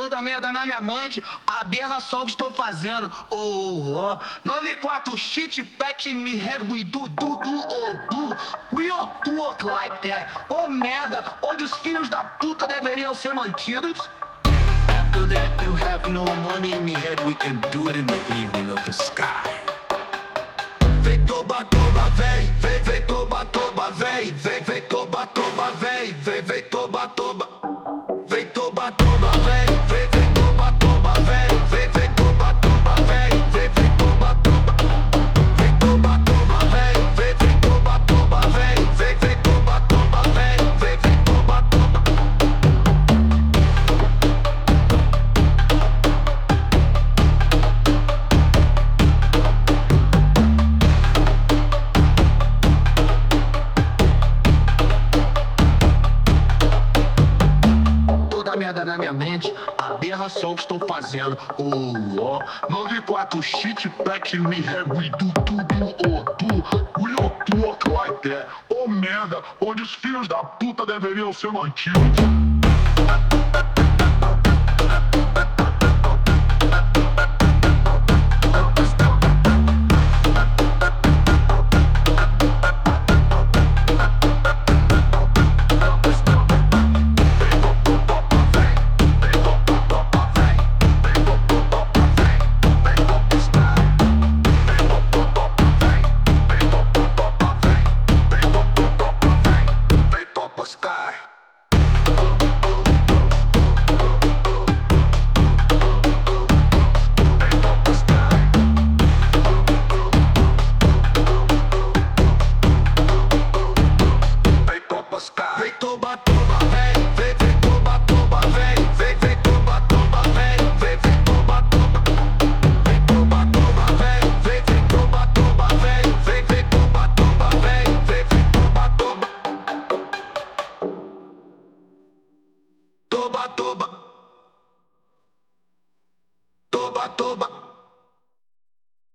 toda merda na minha mente, a aberração que estou fazendo. Oh, oh. 94 shit back in me head, we do, we all talk like that. Oh, merda, onde os filhos da puta deveriam ser mantidos. After that, you have no money in me head, we can do it in the evening of the sky. Vem toba, toba, vem toba, toba, vem toba, toba, vem toba, toba. Vem toba, toba, vem toba, toba, vem toba, toba, vem toba, toba. Vem toba, toba, vem toba, toba, vem toba, toba, vem toba, toba. Toda merda na minha mente, a aberração que estou fazendo. Oh, oh. 94 shit back in me head, we do, we all talk like that. Oh, merda, onde os filhos da puta deveriam ser mantidos. Sky. Vem toba, toba, vem toba, toba, vem toba, toba, vem toba, toba. Vem toba, toba, vem toba, toba, vem toba, toba, vem toba, toba. Toba, toba, toba, toba.